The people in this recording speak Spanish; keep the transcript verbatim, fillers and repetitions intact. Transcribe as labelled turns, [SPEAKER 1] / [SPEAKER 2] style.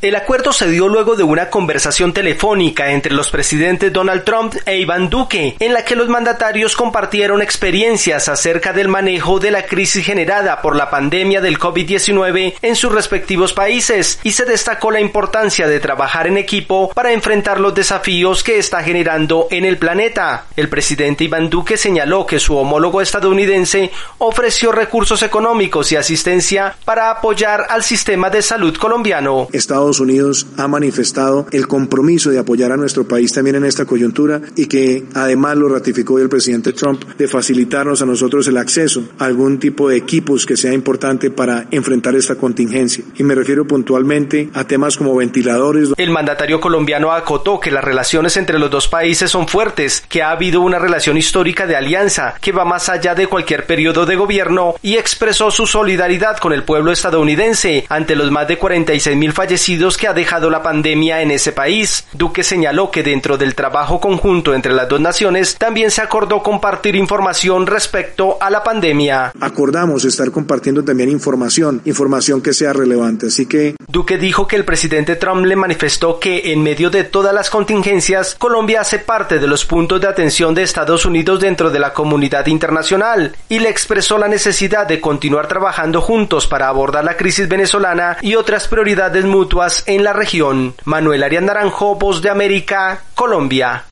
[SPEAKER 1] El acuerdo se dio luego de una conversación telefónica entre los presidentes Donald Trump e Iván Duque, en la que los mandatarios compartieron experiencias acerca del manejo de la crisis generada por la pandemia del COVID diecinueve en sus respectivos países, y se destacó la importancia de trabajar en equipo para enfrentar los desafíos que está generando en el planeta. El presidente Iván Duque señaló que su homólogo estadounidense ofreció recursos económicos y asistencia para apoyar al sistema de salud colombiano.
[SPEAKER 2] Estados Unidos ha manifestado el compromiso de apoyar a nuestro país también en esta coyuntura y que además lo ratificó el presidente Trump de facilitarnos a nosotros el acceso a algún tipo de equipos que sea importante para enfrentar esta contingencia. Y me refiero puntualmente a temas como ventiladores.
[SPEAKER 1] El mandatario colombiano acotó que las relaciones entre los dos países son fuertes, que ha habido una relación histórica de alianza que va más allá de cualquier periodo de gobierno, y expresó su solidaridad con el pueblo estadounidense ante los más de cuarenta y seis mil fallecidos que ha dejado la pandemia en ese país. Duque señaló que dentro del trabajo conjunto entre las dos naciones también se acordó compartir información respecto a la pandemia.
[SPEAKER 2] Acordamos estar compartiendo también información, información que sea relevante, así que...
[SPEAKER 1] Duque dijo que el presidente Trump le manifestó que en medio de todas las contingencias, Colombia hace parte de los puntos de atención de Estados Unidos dentro de la comunidad internacional, y le expresó la necesidad de continuar trabajando juntos para abordar la crisis venezolana y otras prioridades mutuas en la región. Manuel Arias Naranjo, Voz de América, Colombia.